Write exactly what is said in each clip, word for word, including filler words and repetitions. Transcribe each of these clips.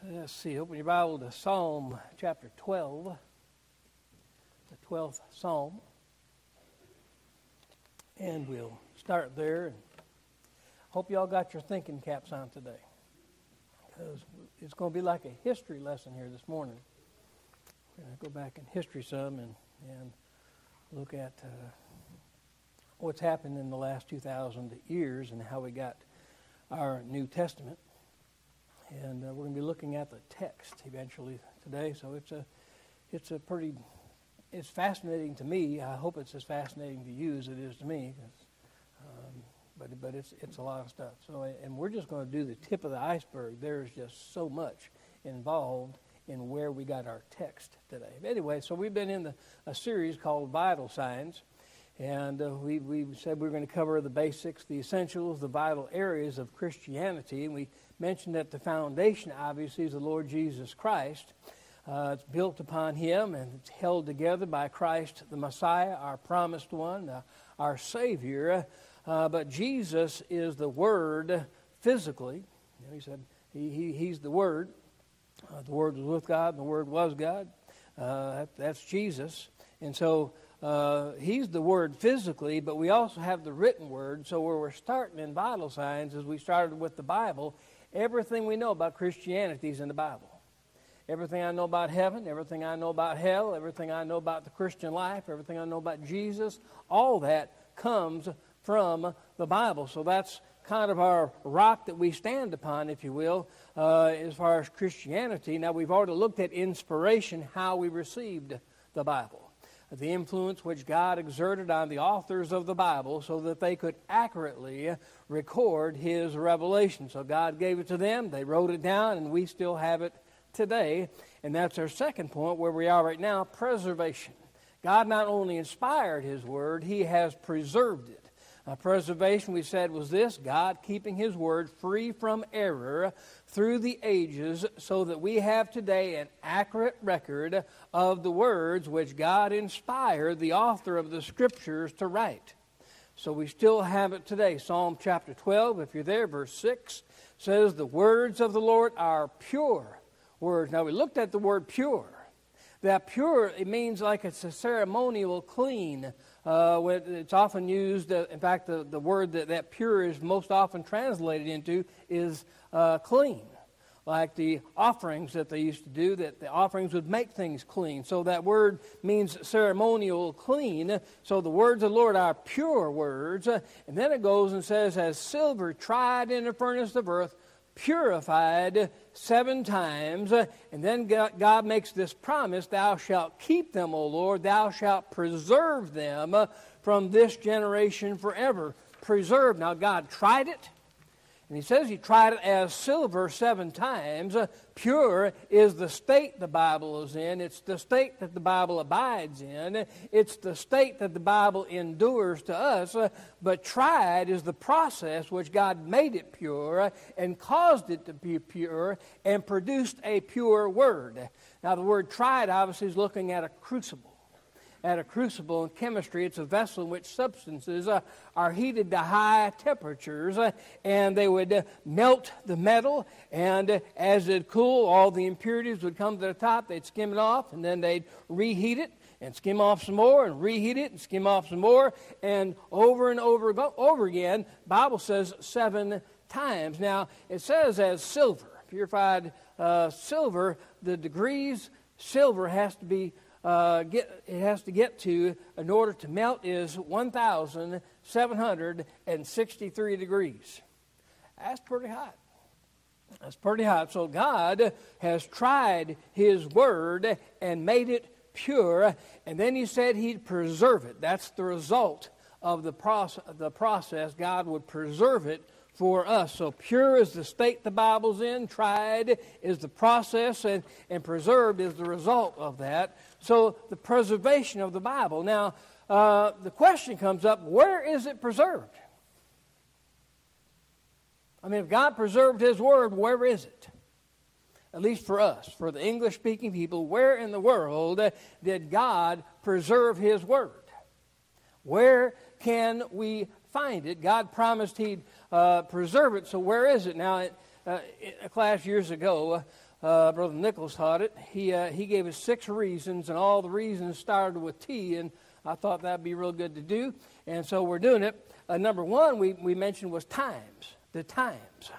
Let's see, open your Bible to Psalm chapter twelve, the twelfth Psalm. And we'll start there. And hope y'all got your thinking caps on today, because it's going to be like a history lesson here this morning. We're going to go back in history some and, and look at uh, what's happened in the last two thousand years and how we got our New Testament. And uh, we're going to be looking at the text eventually today. So it's a, it's a pretty, it's fascinating to me. I hope it's as fascinating to you as it is to me. Um, but but it's it's a lot of stuff. So and we're just going to do the tip of the iceberg. There's just so much involved in where we got our text today. But anyway, so we've been in the, a series called Vital Signs. And uh, we, we said we were going to cover the basics, the essentials, the vital areas of Christianity. And we mentioned that the foundation, obviously, is the Lord Jesus Christ. Uh, it's built upon Him, and it's held together by Christ the Messiah, our promised one, uh, our Savior. Uh, but Jesus is the Word physically. You know, he said he, he, He's the Word. Uh, the Word was with God, and the Word was God. Uh, that, that's Jesus. And so Uh, he's the Word physically, but we also have the written Word. So where we're starting in vital signs is we started with the Bible. Everything we know about Christianity is in the Bible. Everything I know about heaven, everything I know about hell, everything I know about the Christian life, everything I know about Jesus, all that comes from the Bible. So that's kind of our rock that we stand upon, if you will, uh, as far as Christianity. Now, we've already looked at inspiration, how we received the Bible. The influence which God exerted on the authors of the Bible so that they could accurately record His revelation. So God gave it to them, they wrote it down, and we still have it today. And that's our second point, where we are right now, preservation. God not only inspired His Word, He has preserved it. Uh, preservation, we said, was this: God keeping His Word free from error through the ages, so that we have today an accurate record of the words which God inspired the author of the Scriptures to write. So we still have it today. Psalm chapter twelve, if you're there, verse six, says, "The words of the Lord are pure words." Now, we looked at the word pure. That pure, it means like it's a ceremonial clean. Uh, it's often used, uh, in fact, the, the word that, that pure is most often translated into is uh, clean. Like the offerings that they used to do, that the offerings would make things clean. So that word means ceremonial clean. So the words of the Lord are pure words. Uh, and then it goes and says, "As silver tried in a furnace of earth, purified seven times." And then God makes this promise: "Thou shalt keep them, O Lord, thou shalt preserve them from this generation forever." Preserved. Now, God tried it, and He says He tried it as silver seven times. Pure is the state the Bible is in. It's the state that the Bible abides in. It's the state that the Bible endures to us. But tried is the process which God made it pure and caused it to be pure and produced a pure word. Now, the word tried obviously is looking at a crucible. At a crucible in chemistry, it's a vessel in which substances uh, are heated to high temperatures, uh, and they would uh, melt the metal, and uh, as it cooled, all the impurities would come to the top. They'd skim it off, and then they'd reheat it and skim off some more, and reheat it and skim off some more, and over and over go, over again. The Bible says seven times. Now, it says as silver, purified uh, silver. The degrees silver has to be Uh, get, it has to get to in order to melt is one thousand seven hundred sixty-three degrees. That's pretty hot. That's pretty hot. So God has tried His Word and made it pure, and then He said He'd preserve it. That's the result of the process. The process. God would preserve it for us. So pure is the state the Bible's in, tried is the process, and, and preserved is the result of that. So the preservation of the Bible. Now, uh, the question comes up, where is it preserved? I mean, if God preserved His Word, where is it? At least for us, for the English-speaking people, where in the world did God preserve His Word? Where can we find it? God promised He'd uh, preserve it, so where is it? Now, it, uh, in a class years ago, uh, Brother Nichols taught it. He uh, he gave us six reasons, and all the reasons started with T, and I thought that'd be real good to do, and so we're doing it. Uh, number one we, we mentioned was times, the times.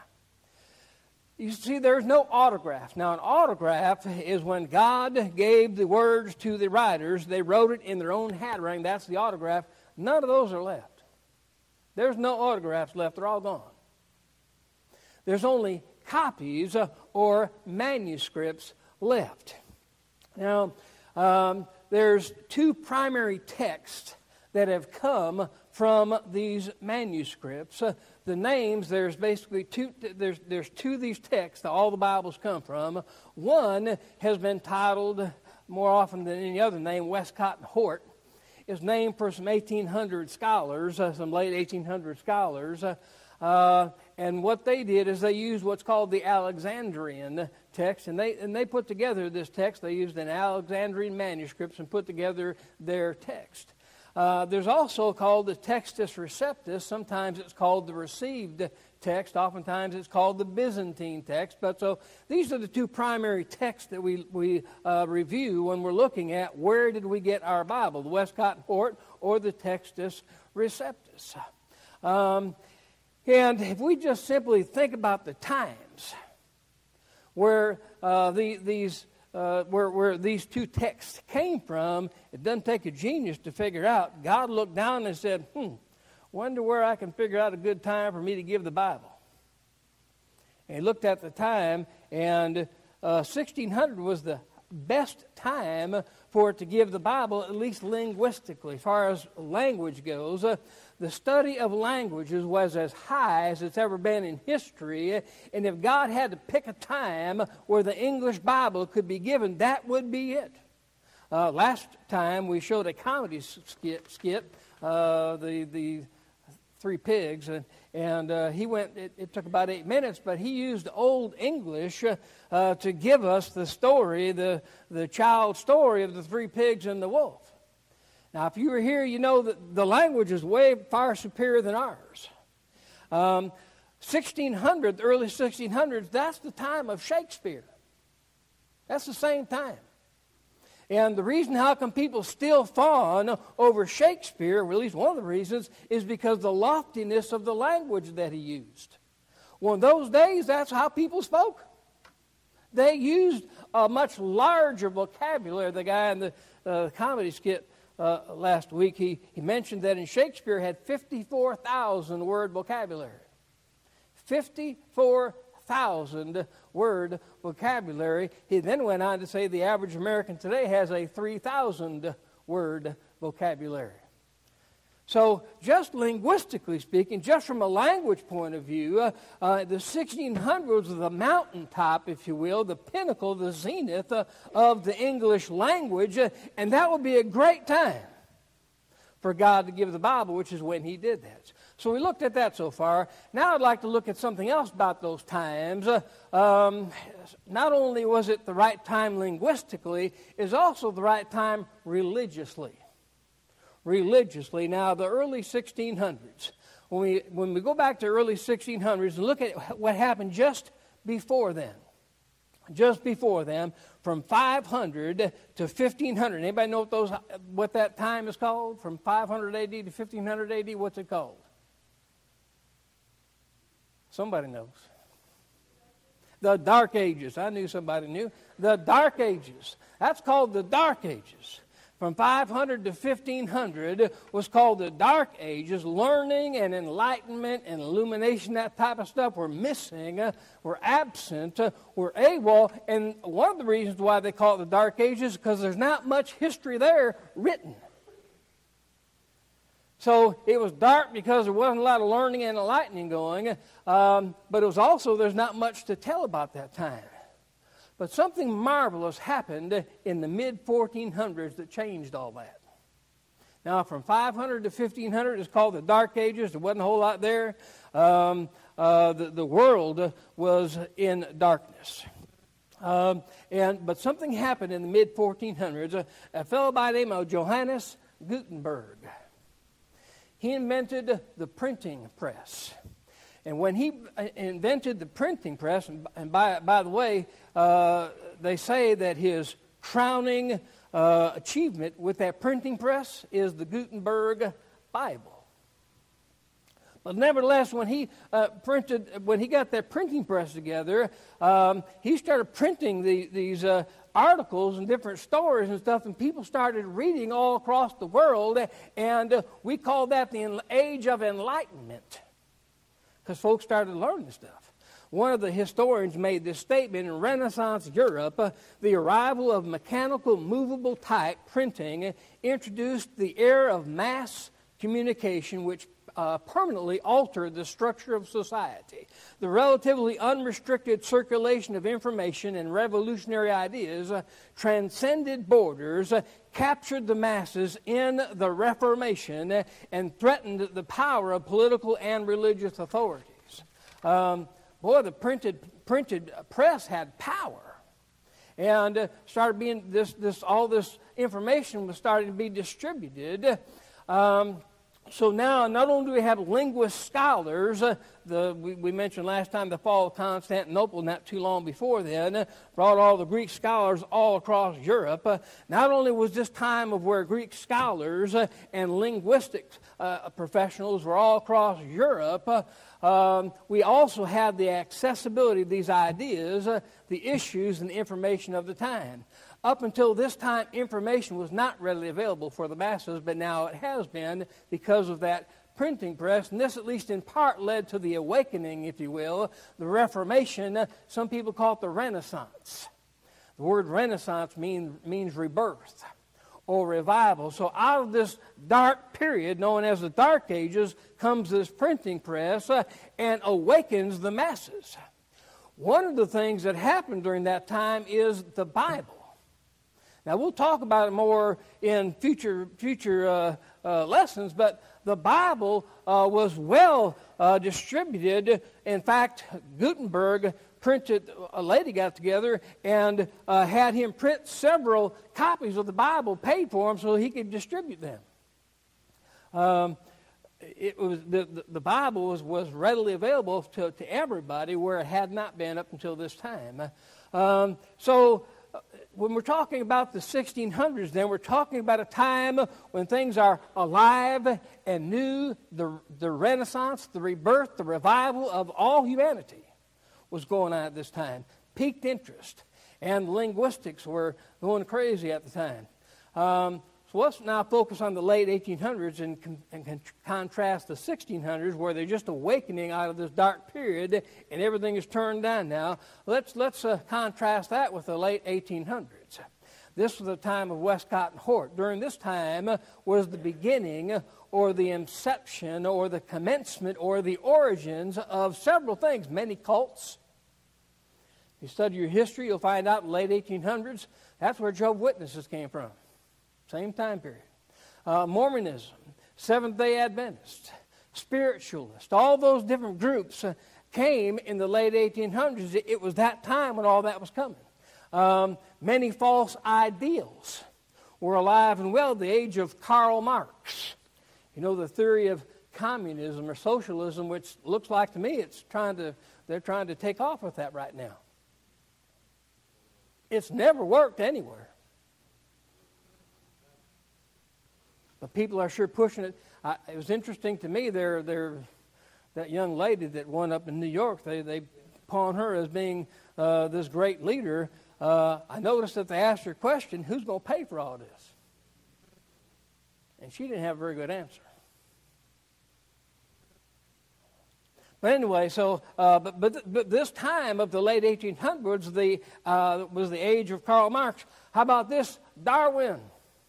You see, there's no autograph. Now, an autograph is when God gave the words to the writers. They wrote it in their own handwriting. That's the autograph. None of those are left. There's no autographs left. They're all gone. There's only copies uh, or manuscripts left. Now, um, there's two primary texts that have come from these manuscripts. Uh, the names, there's basically two, there's, there's two of these texts that all the Bibles come from. One has been titled, more often than any other name, Westcott and Hort. It's named for some eighteen hundred scholars, uh, some late eighteen hundred scholars. Uh, uh, and what they did is they used what's called the Alexandrian text, and they and they put together this text. They used an Alexandrian manuscripts and put together their text. Uh, there's also called the Textus Receptus. Sometimes it's called the received text. Oftentimes it's called the Byzantine text. But so these are the two primary texts that we we uh, review when we're looking at where did we get our Bible, the Westcott and Hort or the Textus Receptus. Um, and if we just simply think about the times where uh, the, these uh, where where these two texts came from, it doesn't take a genius to figure out. God looked down and said, "Hmm, wonder where I can figure out a good time for me to give the Bible." And he looked at the time, and uh, sixteen hundred was the best time for it to give the Bible, at least linguistically. As far as language goes, uh, the study of languages was as high as it's ever been in history, and if God had to pick a time where the English Bible could be given, that would be it. Uh, last time we showed a comedy skit, skit uh, the the Three Pigs, and, and uh, he went, it, it took about eight minutes, but he used Old English uh, uh, to give us the story, the, the child story of the three pigs and the wolf. Now, if you were here, you know that the language is way far superior than ours. Um, sixteen hundred, the early sixteen hundreds, that's the time of Shakespeare. That's the same time. And the reason how come people still fawn over Shakespeare, or at least one of the reasons, is because the loftiness of the language that he used. Well, in those days, that's how people spoke. They used a much larger vocabulary. The guy in the uh, comedy skit uh, last week, he, he mentioned that in Shakespeare had fifty-four thousand word vocabulary. fifty-four thousand word vocabulary. He then went on to say the average American today has a three thousand word vocabulary. So just linguistically speaking, just from a language point of view, uh, uh, the sixteen hundreds was the mountaintop, if you will, the pinnacle, the zenith uh, of the English language, uh, and that would be a great time for God to give the Bible, which is when he did that. So we looked at that so far. Now I'd like to look at something else about those times. Uh, um, not only was it the right time linguistically, it's also the right time religiously. Religiously. Now, the early sixteen hundreds, when we, when we go back to early sixteen hundreds and look at what happened just before then, just before them, from five hundred to fifteen hundred. Anybody know what, those, what that time is called? From five hundred A D to fifteen hundred A D, what's it called? Somebody knows. The Dark Ages. I knew somebody knew. The Dark Ages. That's called the Dark Ages. From five hundred to fifteen hundred was called the Dark Ages. Learning and enlightenment and illumination, that type of stuff, were missing, uh, were absent, uh, were AWOL. And one of the reasons why they call it the Dark Ages is because there's not much history there written. So it was dark because there wasn't a lot of learning and enlightening going, um, but it was also, there's not much to tell about that time. But something marvelous happened in the mid fourteen hundreds that changed all that. Now, from five hundred to fifteen hundred is called the Dark Ages. There wasn't a whole lot there. Um, uh, the, the world was in darkness. Um, and But something happened in the mid fourteen hundreds. A, a fellow by the name of Johannes Gutenberg. He invented the printing press. and when he invented the printing press, and, and by, by the way, uh, they say that his crowning uh, achievement with that printing press is the Gutenberg Bible. But nevertheless, when he uh, printed, when he got that printing press together, um, he started printing the, these uh, articles and different stories and stuff, and people started reading all across the world, and uh, we call that the age of enlightenment, because folks started learning stuff. One of the historians made this statement: in Renaissance Europe, uh, the arrival of mechanical movable type printing introduced the era of mass communication, which Uh, permanently altered the structure of society. The relatively unrestricted circulation of information and revolutionary ideas uh, transcended borders, uh, captured the masses in the Reformation, uh, and threatened the power of political and religious authorities. Um, boy, the printed printed press had power, and uh, started being this this all this information was starting to be distributed. Um, So now, not only do we have linguist scholars, uh, the, we, we mentioned last time the fall of Constantinople, not too long before then, uh, brought all the Greek scholars all across Europe. Uh, not only was this time of where Greek scholars uh, and linguistics uh, professionals were all across Europe, uh, um, we also had the accessibility of these ideas, uh, the issues, and the information of the time. Up until this time, information was not readily available for the masses, but now it has been because of that printing press. And this, at least in part, led to the awakening, if you will, the Reformation. Some people call it the Renaissance. The word Renaissance mean, means rebirth or revival. So out of this dark period, known as the Dark Ages, comes this printing press uh, and awakens the masses. One of the things that happened during that time is the Bible. Now, we'll talk about it more in future future uh, uh, lessons, but the Bible uh, was well uh, distributed. In fact, Gutenberg printed, a lady got together and uh, had him print several copies of the Bible, paid for them so he could distribute them. Um, it was the, the, the Bible was, was readily available to, to everybody, where it had not been up until this time. Um, so... When we're talking about the sixteen hundreds, then we're talking about a time when things are alive and new. The, the Renaissance, the rebirth, the revival of all humanity was going on at this time. Peaked interest. And linguistics were going crazy at the time. Um, so let's now focus on the late eighteen hundreds and, con- and con- contrast the sixteen hundreds, where they're just awakening out of this dark period and everything is turned down now. Let's, let's uh, contrast that with the late eighteen hundreds. This was the time of Westcott and Hort. During this time was the beginning or the inception or the commencement or the origins of several things. Many cults. If you study your history, you'll find out in the late eighteen hundreds, that's where Jehovah's Witnesses came from. Same time period. Uh, Mormonism, Seventh-day Adventists, Spiritualists, all those different groups uh, came in the late eighteen hundreds. It, it was that time when all that was coming. Um, many false ideals were alive and well. The age of Karl Marx. You know, the theory of communism or socialism, which looks like to me it's trying to, they're trying to take off with that right now. It's never worked anywhere. But people are sure pushing it. I, it was interesting to me, they're, they're, that young lady that won up in New York, they, they pawn her as being uh, this great leader. Uh, I noticed that they asked her a question, who's going to pay for all this? And she didn't have a very good answer. But anyway, so uh, but, but but this time of the late eighteen hundreds, the uh, was the age of Karl Marx. How about this? Darwin.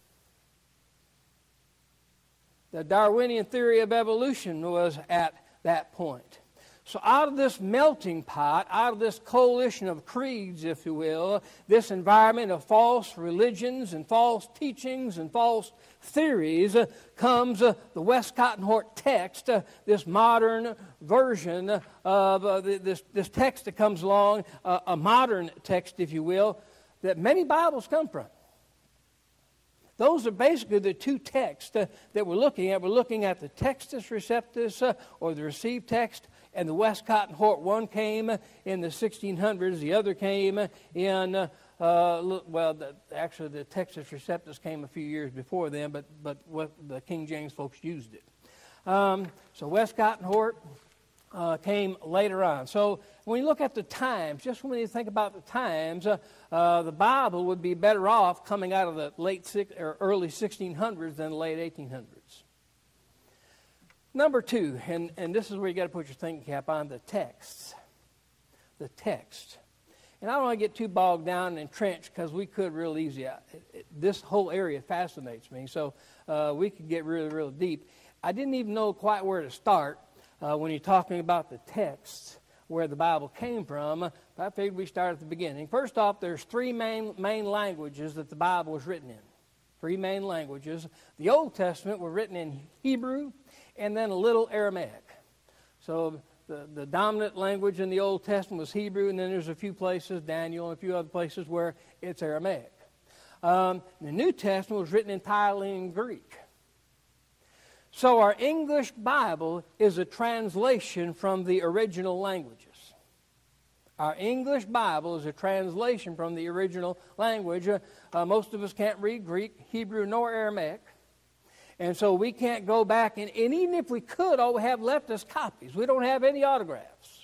The Darwinian theory of evolution was at that point. So out of this melting pot, out of this coalition of creeds, if you will, this environment of false religions and false teachings and false theories, uh, comes uh, the Westcott and Hort text, uh, this modern version of uh, this, this text that comes along, uh, a modern text, if you will, that many Bibles come from. Those are basically the two texts uh, that we're looking at. We're looking at the Textus Receptus, uh, or the received text, and the Westcott and Hort. One came in the sixteen hundreds, the other came in, uh, well, the, actually the Textus Receptus came a few years before then, but, but what the King James folks used it. Um, so Westcott and Hort uh, came later on. So when you look at the times, just when you think about the times, uh, uh, the Bible would be better off coming out of the late six, or early sixteen hundreds than the late eighteen hundreds. Number two, and, and this is where you got to put your thinking cap on, the texts. The text. And I don't want to get too bogged down and entrenched because we could real easy. It, it, this whole area fascinates me, so uh, we could get really, really deep. I didn't even know quite where to start uh, when you're talking about the texts, where the Bible came from. But I figured we start at the beginning. First off, there's three main main languages that the Bible was written in. Three main languages. The Old Testament were written in Hebrew and then a little Aramaic. So the, the dominant language in the Old Testament was Hebrew, and then there's a few places, Daniel and a few other places, where it's Aramaic. Um, the New Testament was written entirely in Greek. So our English Bible is a translation from the original languages. Our English Bible is a translation from the original language. Uh, uh, most of us can't read Greek, Hebrew, nor Aramaic. And so we can't go back, and, and even if we could, all we have left is copies. We don't have any autographs.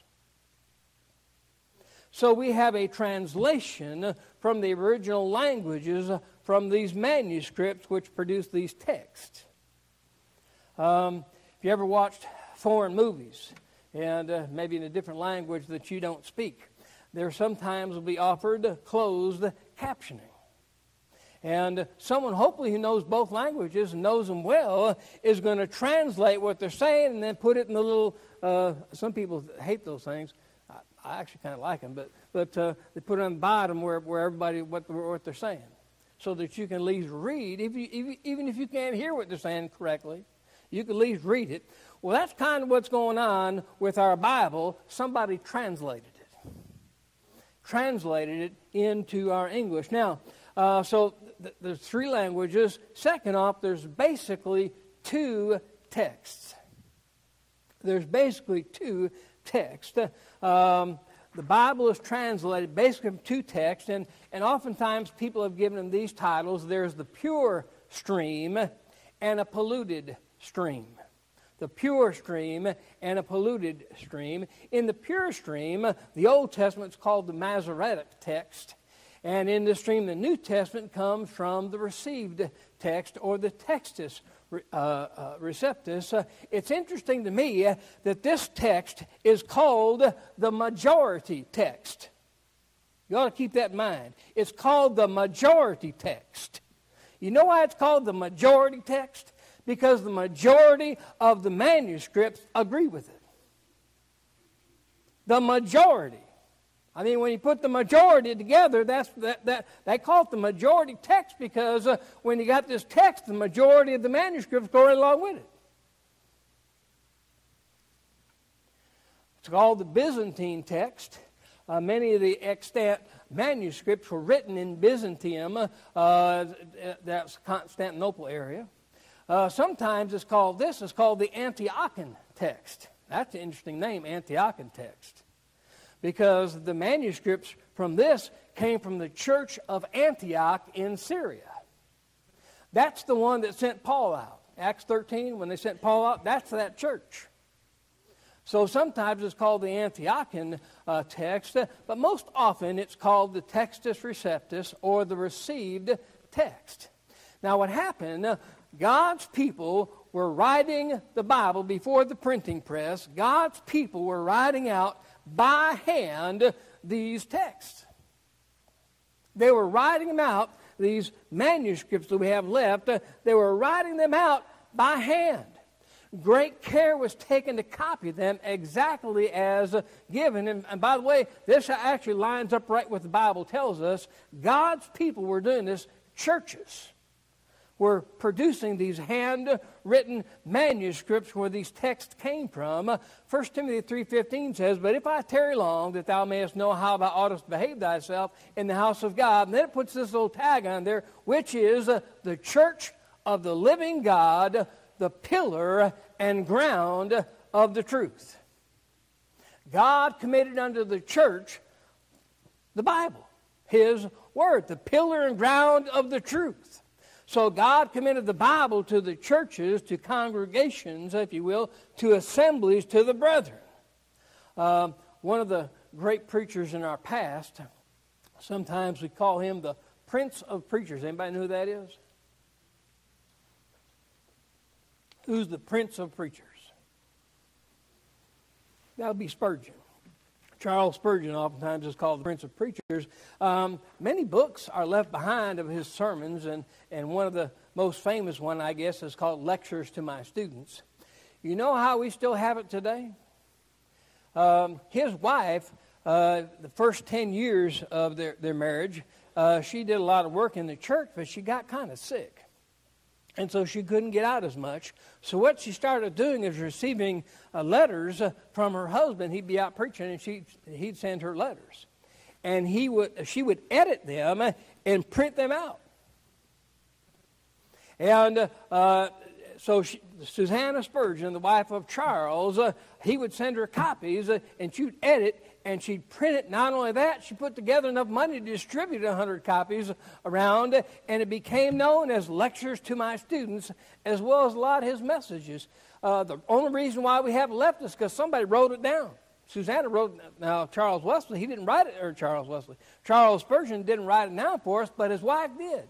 So we have a translation from the original languages from these manuscripts which produce these texts. Um, if you ever watched foreign movies, and uh, maybe in a different language that you don't speak, there sometimes will be offered closed captioning. And someone, hopefully, who knows both languages and knows them well, is going to translate what they're saying and then put it in the little, uh, some people hate those things. I, I actually kind of like them, but but uh, they put it on the bottom where, where everybody, what, what they're saying, so that you can at least read, if you, if, even if you can't hear what they're saying correctly, you can at least read it. Well, that's kind of what's going on with our Bible. Somebody translated it. Translated it into our English. Now, uh, so th- there's three languages. Second off, there's basically two texts. There's basically two texts. Um, the Bible is translated basically from two texts, and, and oftentimes people have given them these titles. There's the pure stream and a polluted stream. The pure stream and a polluted stream. In the pure stream, the Old Testament is called the Masoretic text. And in the stream, the New Testament comes from the received text, or the Textus uh, uh, Receptus. Uh, it's interesting to me uh, that this text is called the majority text. You ought to keep that in mind. It's called the majority text. You know why it's called the majority text? Because the majority of the manuscripts agree with it. The majority. I mean, when you put the majority together, that's that, that they call it the majority text because uh, when you got this text, the majority of the manuscripts go right along with it. It's called the Byzantine text. Uh, many of the extant manuscripts were written in Byzantium, uh, that's Constantinople area. Uh, sometimes it's called, this is called the Antiochian text. That's an interesting name, Antiochian text. Because the manuscripts from this came from the church of Antioch in Syria. That's the one that sent Paul out. Acts thirteen, when they sent Paul out, that's that church. So sometimes it's called the Antiochian uh, text, but most often it's called the Textus Receptus, or the received text. Now what happened, God's people were writing the Bible before the printing press. God's people were writing out by hand these texts. They were writing them out, these manuscripts that we have left, uh, they were writing them out by hand. Great care was taken to copy them exactly as uh, given. And, and by the way, this actually lines up right with the Bible tells us. God's people were doing this. Churches were producing these handwritten manuscripts where these texts came from. First Timothy three fifteen says, "But if I tarry long, that thou mayest know how thou oughtest behave thyself in the house of God." And then it puts this little tag on there, which is uh, the church of the living God, the pillar and ground of the truth. God committed unto the church the Bible, His Word, the pillar and ground of the truth. So God committed the Bible to the churches, to congregations, if you will, to assemblies, to the brethren. Um, one of the great preachers in our past, sometimes we call him the Prince of Preachers. Anybody know who that is? Who's the Prince of Preachers? That would be Spurgeon. Charles Spurgeon oftentimes is called the Prince of Preachers. Um, many books are left behind of his sermons, and, and one of the most famous one, I guess, is called Lectures to My Students. You know how we still have it today? Um, his wife, uh, the first ten years of their, their marriage, uh, she did a lot of work in the church, but she got kind of sick. And so she couldn't get out as much. So what she started doing is receiving uh, letters uh, from her husband. He'd be out preaching, and she he'd send her letters, and he would she would edit them and print them out. And uh, uh, so she, Susanna Spurgeon, the wife of Charles, uh, he would send her copies, uh, and she'd edit. And she'd print it. Not only that, she put together enough money to distribute one hundred copies around, and it became known as Lectures to My Students, as well as a lot of his messages. Uh, the only reason why we have it left is because somebody wrote it down. Susanna wrote, now Charles Wesley, he didn't write it, or Charles Wesley, Charles Spurgeon didn't write it down for us, but his wife did.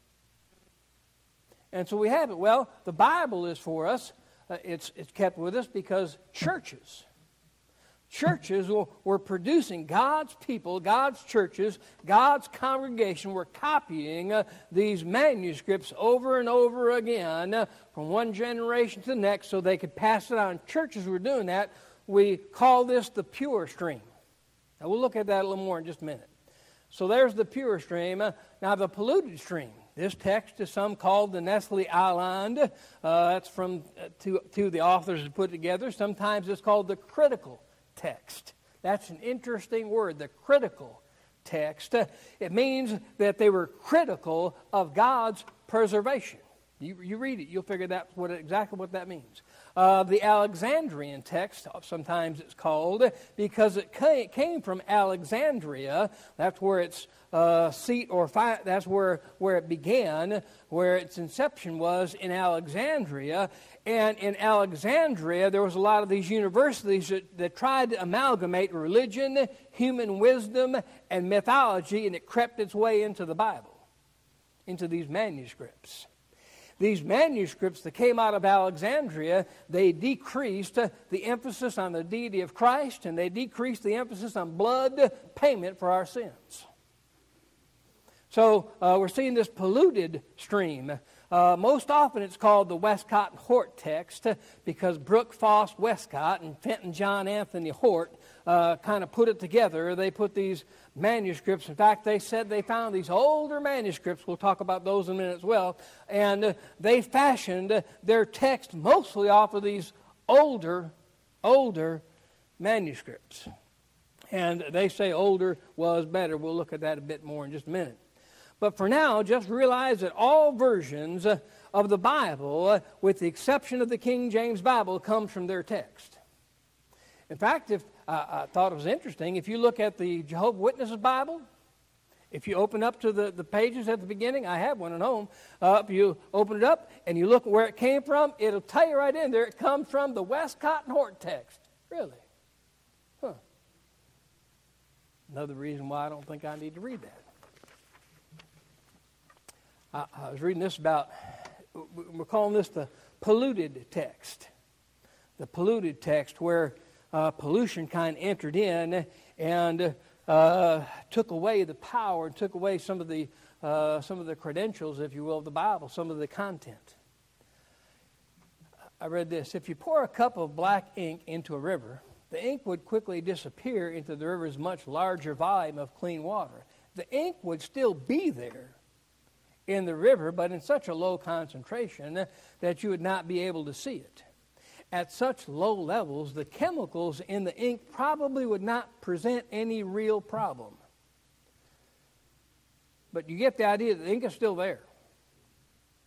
And so we have it. Well, the Bible is for us. Uh, it's, it's kept with us because churches, Churches were producing God's people, God's churches, God's congregation were copying uh, these manuscripts over and over again uh, from one generation to the next so they could pass it on. Churches were doing that. We call this the pure stream. Now we'll look at that a little more in just a minute. So there's the pure stream. Uh, now the polluted stream. This text is some called the Nestle Island. Uh, that's from uh, two, two of the authors who put it together. Sometimes it's called the critical text. That's an interesting word, the critical text. It means that they were critical of God's preservation. You, you read it, you'll figure that's what exactly what that means. Uh, the Alexandrian text, sometimes it's called, because it came from Alexandria. That's where its uh, seat or fi- that's where where it began, where its inception was in Alexandria. And in Alexandria, there was a lot of these universities that, that tried to amalgamate religion, human wisdom, and mythology, and it crept its way into the Bible, into these manuscripts. These manuscripts that came out of Alexandria, they decreased the emphasis on the deity of Christ, and they decreased the emphasis on blood payment for our sins. So uh, we're seeing this polluted stream. Uh, most often it's called the Westcott and Hort text because Brooke Foss Westcott and Fenton John Anthony Hort uh, kind of put it together. They put these manuscripts. In fact, they said they found these older manuscripts. We'll talk about those in a minute as well. And uh, they fashioned their text mostly off of these older, older manuscripts. And they say older was better. We'll look at that a bit more in just a minute. But for now, just realize that all versions uh, of the Bible, uh, with the exception of the King James Bible, comes from their text. In fact, if uh, I thought it was interesting, if you look at the Jehovah's Witnesses Bible, if you open up to the, the pages at the beginning, I have one at home, uh, if you open it up and you look at where it came from, it'll tell you right in there it comes from the Westcott and Hort text. Really? Huh. Another reason why I don't think I need to read that. I, I was reading this about, we're calling this the polluted text. The polluted text where uh, pollution kind of entered in and uh, took away the power and took away some of the uh, some of the credentials, if you will, of the Bible, some of the content. I read this. If you pour a cup of black ink into a river, the ink would quickly disappear into the river's much larger volume of clean water. The ink would still be there in the river, but in such a low concentration that you would not be able to see it. At such low levels, the chemicals in the ink probably would not present any real problem. But you get the idea that the ink is still there.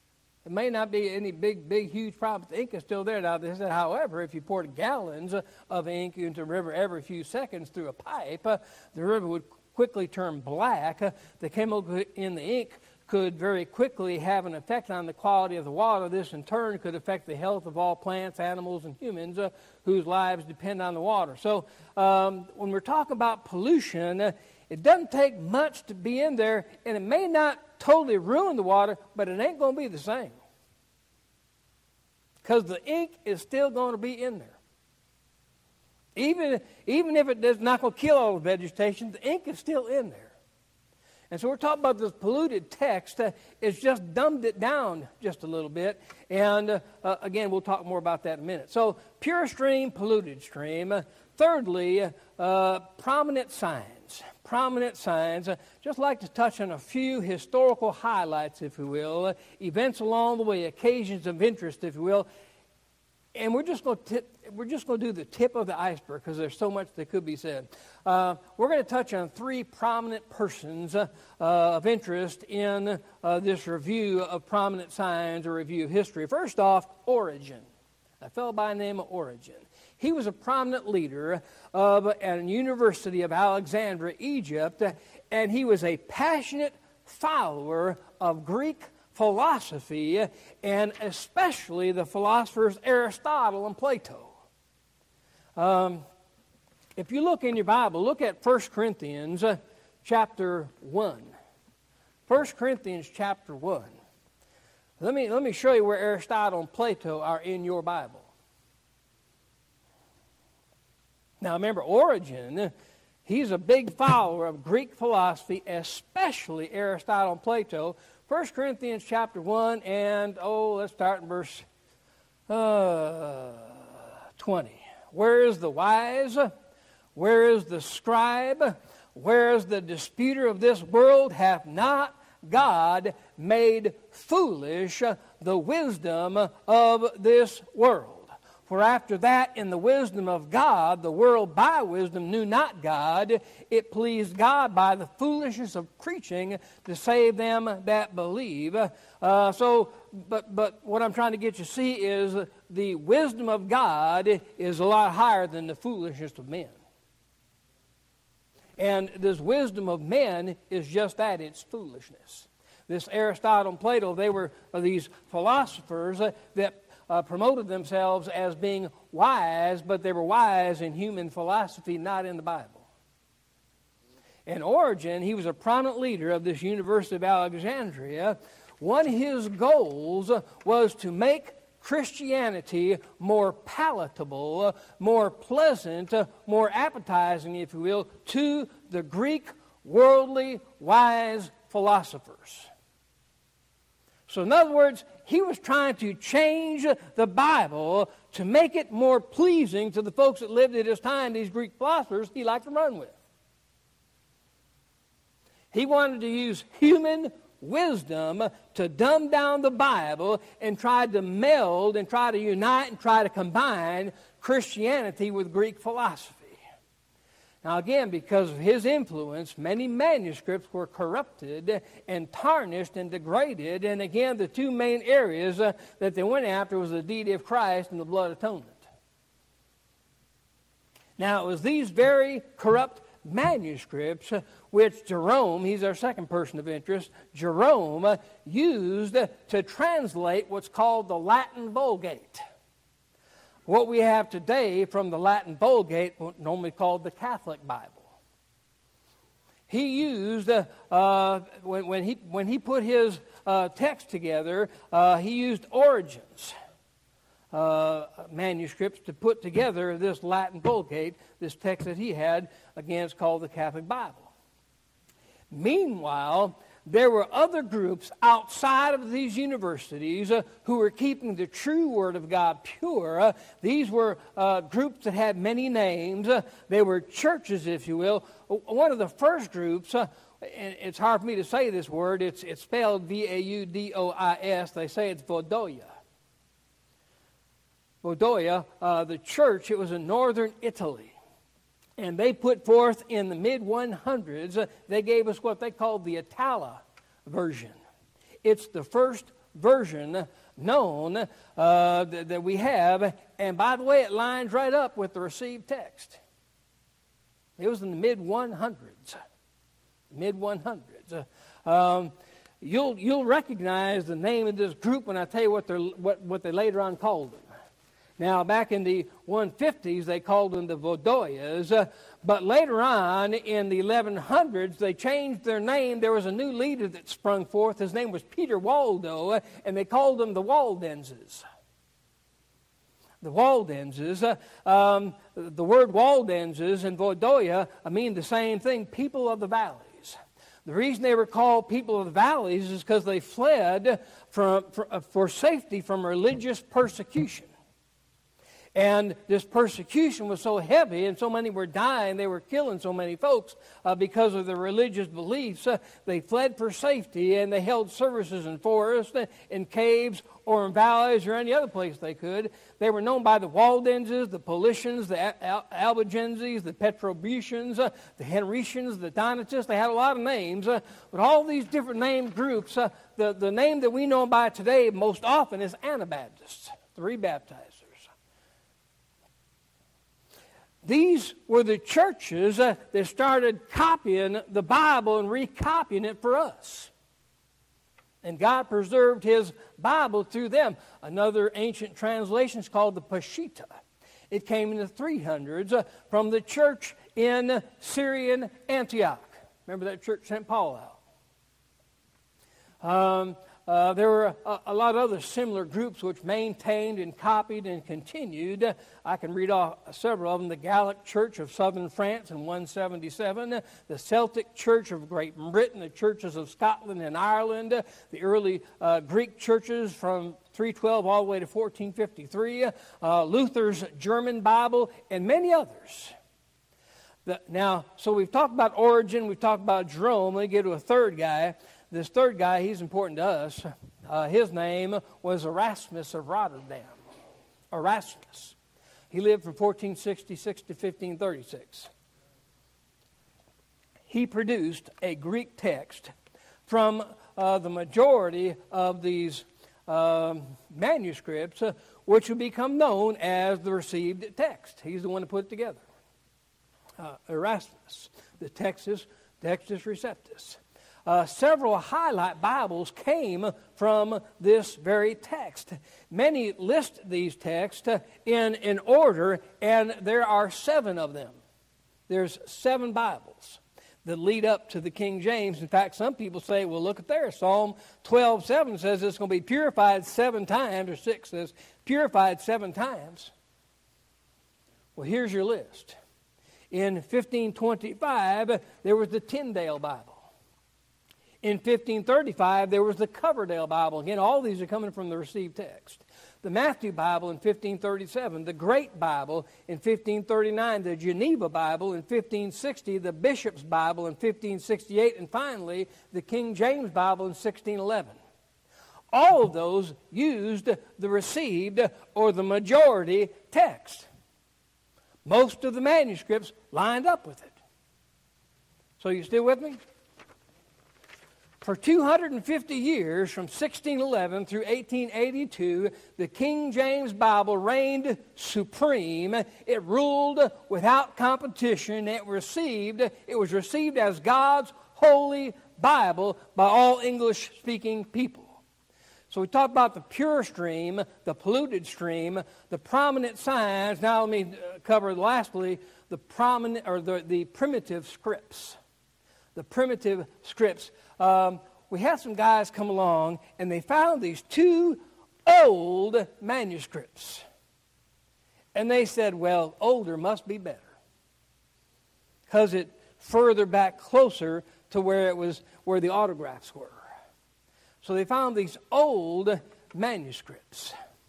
It may not be any big, big, huge problem, but the ink is still there. Now, they said, however, if you poured gallons of ink into a river every few seconds through a pipe, uh, the river would quickly turn black. Uh, the chemical in the ink could very quickly have an effect on the quality of the water. This, in turn, could affect the health of all plants, animals, and humans uh, whose lives depend on the water. So um, when we're talking about pollution, uh, it doesn't take much to be in there, and it may not totally ruin the water, but it ain't going to be the same. Because the ink is still going to be in there. Even, even if it does not going to kill all the vegetation, the ink is still in there. And so we're talking about this polluted text. Uh, it's just dumbed it down just a little bit. And uh, uh, again, we'll talk more about that in a minute. So pure stream, polluted stream. Uh, thirdly, uh, prominent signs. Prominent signs. Uh, just like to touch on a few historical highlights, if you will. Uh, events along the way, occasions of interest, if you will. And we're just going to we're just going to do the tip of the iceberg because there's so much that could be said. Uh, we're going to touch on three prominent persons uh, uh, of interest in uh, this review of prominent signs or review of history. First off, Origen, a fellow by the name of Origen. He was a prominent leader of at a University of Alexandria, Egypt, and he was a passionate follower of Greek philosophy, and especially the philosophers Aristotle and Plato. Um, if you look in your Bible, look at First Corinthians uh, chapter one. First Corinthians chapter one. Let me, let me show you where Aristotle and Plato are in your Bible. Now remember, Origen, he's a big follower of Greek philosophy, especially Aristotle and Plato. First Corinthians chapter one, and, oh, let's start in verse uh, twenty. Where is the wise? Where is the scribe? Where is the disputer of this world? Hath not God made foolish the wisdom of this world? For after that, in the wisdom of God, the world by wisdom knew not God. It pleased God by the foolishness of preaching to save them that believe. Uh, so, but but what I'm trying to get you to see is the wisdom of God is a lot higher than the foolishness of men. And this wisdom of men is just that, it's foolishness. This Aristotle and Plato, they were these philosophers that Uh, promoted themselves as being wise, but they were wise in human philosophy, not in the Bible. And Origen, he was a prominent leader of this University of Alexandria. One of his goals was to make Christianity more palatable, more pleasant, more appetizing, if you will, to the Greek worldly wise philosophers. So in other words, he was trying to change the Bible to make it more pleasing to the folks that lived at his time, these Greek philosophers he liked to run with. He wanted to use human wisdom to dumb down the Bible and try to meld and try to unite and try to combine Christianity with Greek philosophy. Now again, because of his influence, many manuscripts were corrupted and tarnished and degraded. And again, the two main areas uh, that they went after was the deity of Christ and the blood atonement. Now it was these very corrupt manuscripts uh, which Jerome, he's our second person of interest, Jerome uh, used uh, to translate what's called the Latin Vulgate. What we have today from the Latin Vulgate, normally called the Catholic Bible. He used, uh, uh, when, when, he, when he put his uh, text together, uh, he used Origen's uh, manuscripts to put together this Latin Vulgate, this text that he had. Again, it's called the Catholic Bible. Meanwhile, there were other groups outside of these universities uh, who were keeping the true Word of God pure. Uh, these were uh, groups that had many names. Uh, they were churches, if you will. One of the first groups, uh, and it's hard for me to say this word, it's, it's spelled V A U D O I S. They say it's Vodoia. Vodoia, uh, the church, it was in northern Italy. And they put forth in the mid hundreds, uh, they gave us what they called the Itala version. It's the first version known uh, that, that we have. And by the way, it lines right up with the received text. It was in the mid one hundreds. mid one hundreds. Uh, um, you'll you'll recognize the name of this group when I tell you what they what what they later on called them. Now, back in the one fifties, they called them the Vodoyas, uh, but later on in the eleven hundreds, they changed their name. There was a new leader that sprung forth. His name was Peter Waldo, uh, and they called them the Waldenses. The Waldenses, uh, um, the word Waldenses and Vodoya uh, mean the same thing, people of the valleys. The reason they were called people of the valleys is because they fled from, for, uh, for safety from religious persecution. And this persecution was so heavy, and so many were dying, they were killing so many folks uh, because of their religious beliefs. Uh, they fled for safety, and they held services in forests, in caves, or in valleys, or any other place they could. They were known by the Waldenses, the Paulicians, the Al- Albigenses, the Petrobutians, uh, the Henricians, the Donatists. They had a lot of names. Uh, but all these different name groups, uh, the, the name that we know by today most often is Anabaptists, the rebaptizers. These were the churches uh, that started copying the Bible and recopying it for us. And God preserved His Bible through them. Another ancient translation is called the Peshitta. It came in the three hundreds uh, from the church in Syrian Antioch. Remember that church sent Paul out. Um, Uh, there were a, a lot of other similar groups which maintained and copied and continued. Uh, I can read off several of them. The Gallic Church of Southern France in one seventy-seven, uh, the Celtic Church of Great Britain, the churches of Scotland and Ireland, uh, the early uh, Greek churches from three twelve all the way to fourteen fifty-three, uh, Luther's German Bible, and many others. The, now, so we've talked about Origen, we've talked about Jerome. Let me get to a third guy. This third guy, he's important to us. Uh, his name was Erasmus of Rotterdam. Erasmus. He lived from fourteen sixty-six to fifteen thirty-six. He produced a Greek text from uh, the majority of these um, manuscripts, uh, which would become known as the received text. He's the one to put it together. Uh, Erasmus, the Textus, Textus Receptus. Uh, several highlight Bibles came from this very text. Many list these texts in, in order, and there are seven of them. There's seven Bibles that lead up to the King James. In fact, some people say, well, look at there. Psalm twelve seven says it's going to be purified seven times, or six says purified seven times. Well, here's your list. In fifteen twenty-five, there was the Tyndale Bible. In fifteen thirty-five, there was the Coverdale Bible. Again, all these are coming from the received text. The Matthew Bible in fifteen thirty-seven, the Great Bible in fifteen thirty-nine, the Geneva Bible in fifteen sixty, the Bishop's Bible in fifteen sixty-eight, and finally, the King James Bible in sixteen eleven. All of those used the received or the majority text. Most of the manuscripts lined up with it. So you still with me? For two hundred fifty years, from sixteen eleven through eighteen eighty-two, the King James Bible reigned supreme. It ruled without competition. It received, it was received as God's holy Bible by all English-speaking people. So we talked about the pure stream, the polluted stream, the prominent signs. Now let me cover lastly the prominent or the, the primitive scripts. The primitive scripts. Um, we had some guys come along, and they found these two old manuscripts. And they said, well, older must be better, because it further back closer to where it was, where the autographs were. So they found these old manuscripts.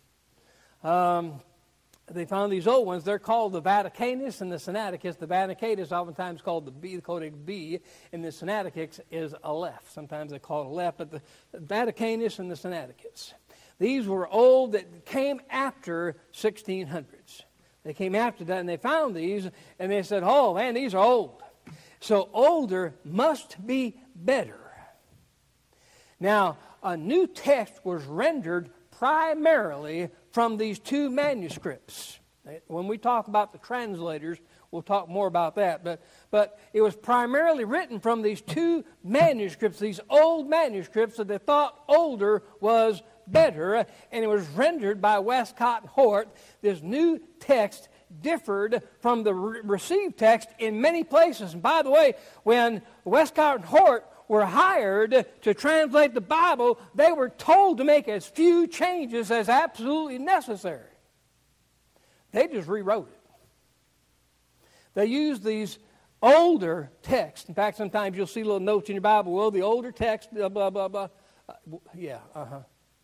Um, They found these old ones. They're called the Vaticanus and the Sinaiticus. The Vaticanus is oftentimes called the B, the Codex B, and the Sinaiticus is Aleph. Sometimes they call it Aleph, but the Vaticanus and the Sinaiticus. These were old that came after sixteen hundreds. They came after that, and they found these, and they said, oh, man, these are old. So older must be better. Now, a new text was rendered primarily from these two manuscripts. When we talk about the translators, we'll talk more about that. But, but it was primarily written from these two manuscripts, these old manuscripts that they thought older was better. And it was rendered by Westcott and Hort. This new text differed from the re- received text in many places. And by the way, when Westcott and Hort were hired to translate the Bible, they were told to make as few changes as absolutely necessary. They just rewrote it. They used these older texts. In fact, sometimes you'll see little notes in your Bible, well, the older text, blah, blah, blah, blah. Uh, yeah, uh-huh.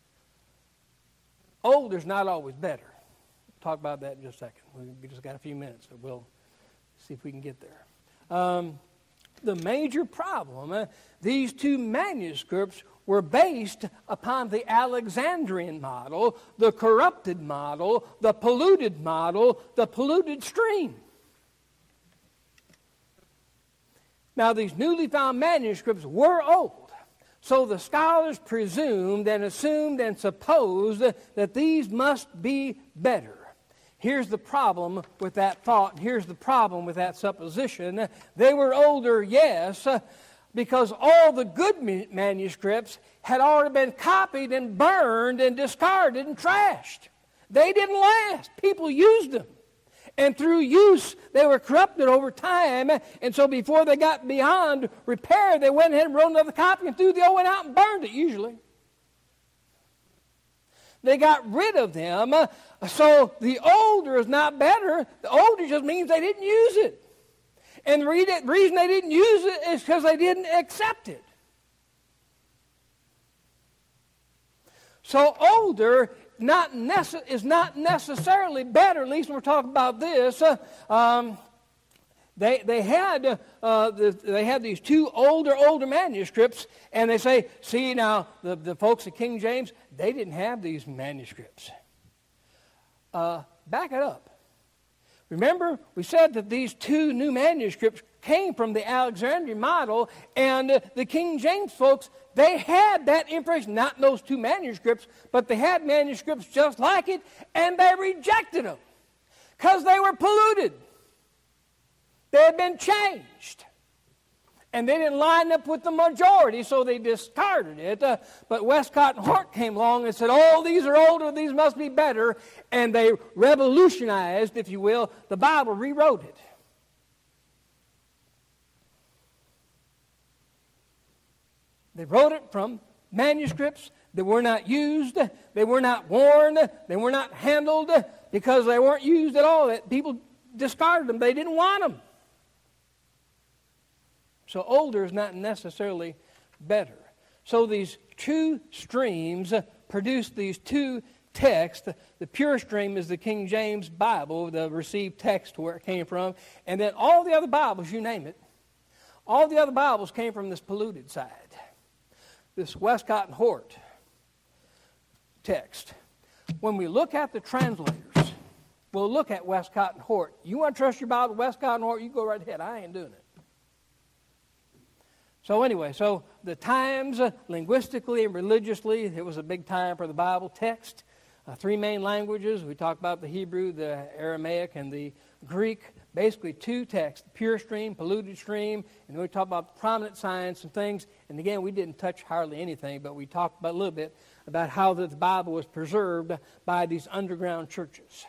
Older's not always better. We'll talk about that in just a second. We just got a few minutes, so we'll see if we can get there. Um, the major problem, uh, these two manuscripts were based upon the Alexandrian model, the corrupted model, the polluted model, the polluted stream. Now, these newly found manuscripts were old, so the scholars presumed and assumed and supposed that these must be better. Here's the problem with that thought, and here's the problem with that supposition. They were older, yes, because all the good manuscripts had already been copied and burned and discarded and trashed. They didn't last. People used them. And through use, they were corrupted over time. And so before they got beyond repair, they went ahead and wrote another copy and threw the old one out and burned it, usually. They got rid of them. So the older is not better. The older just means they didn't use it. And the reason they didn't use it is because they didn't accept it. So older not nece- is not necessarily better, at least when we're talking about this. Uh, um, they they had uh, the, they had these two older older manuscripts, and they say, see now the, the folks at King James, they didn't have these manuscripts. Uh, back it up. Remember, we said that these two new manuscripts came from the Alexandrian model, and uh, the King James folks, they had that information, not in those two manuscripts, but they had manuscripts just like it, and they rejected them because they were polluted. They had been changed. And they didn't line up with the majority, so they discarded it. Uh, but Westcott and Hort came along and said, oh, these are older, these must be better. And they revolutionized, if you will, the Bible, rewrote it. They wrote it from manuscripts that were not used, they were not worn, they were not handled, because they weren't used at all. People discarded them. They didn't want them. So older is not necessarily better. So these two streams produce these two texts. The pure stream is the King James Bible, the received text where it came from. And then all the other Bibles, you name it, all the other Bibles came from this polluted side. This Westcott and Hort text. When we look at the translators, we'll look at Westcott and Hort. You want to trust your Bible to Westcott and Hort, you go right ahead. I ain't doing it. So anyway, so the times, uh, linguistically and religiously, it was a big time for the Bible text. Uh, three main languages. We talked about the Hebrew, the Aramaic, and the Greek. Basically two texts, the pure stream, polluted stream, and then we talked about prominent signs and things. And again, we didn't touch hardly anything, but we talked about a little bit about how the Bible was preserved by these underground churches.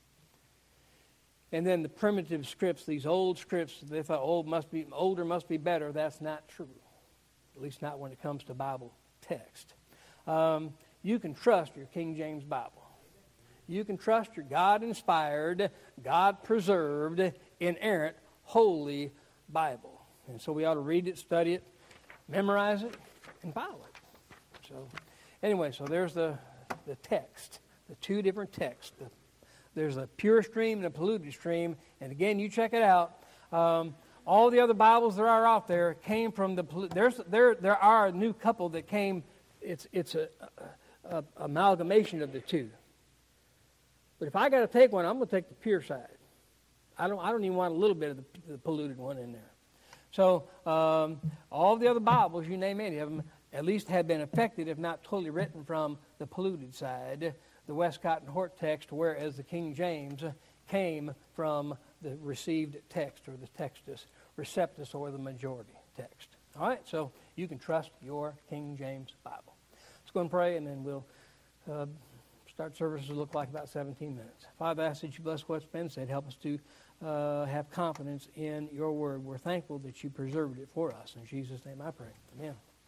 And then the primitive scripts, these old scripts, they thought old must be older must be better. That's not true, at least not when it comes to Bible text. Um, you can trust your King James Bible. You can trust your God-inspired, God-preserved, inerrant, holy Bible. And so we ought to read it, study it, memorize it, and follow it. So anyway, so there's the the text, the two different texts. The, There's a pure stream and a polluted stream. And again, you check it out. Um, all the other Bibles that are out there came from the... There's, there, there are a new couple that came... It's, it's a, a, a amalgamation of the two. But if I got to take one, I'm going to take the pure side. I don't, I don't even want a little bit of the, the polluted one in there. So um, all the other Bibles, you name any of them, at least had been affected, if not totally written from the polluted side. The Westcott and Hort text, whereas the King James came from the received text, or the textus receptus, or the majority text. All right, so you can trust your King James Bible. Let's go and pray, and then we'll uh, start services. Look like about seventeen minutes. Father, I ask that you bless what's been said. Help us to uh, have confidence in your word. We're thankful that you preserved it for us. In Jesus' name I pray. Amen.